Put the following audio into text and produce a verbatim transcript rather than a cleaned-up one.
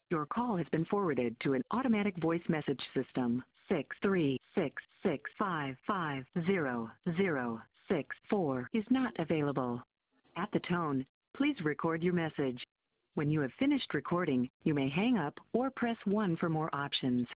Your call has been forwarded to an automatic voice message system. six three six six five five zero zero six four is not available. At the tone, please record your message. When you have finished recording, you may hang up or press one for more options.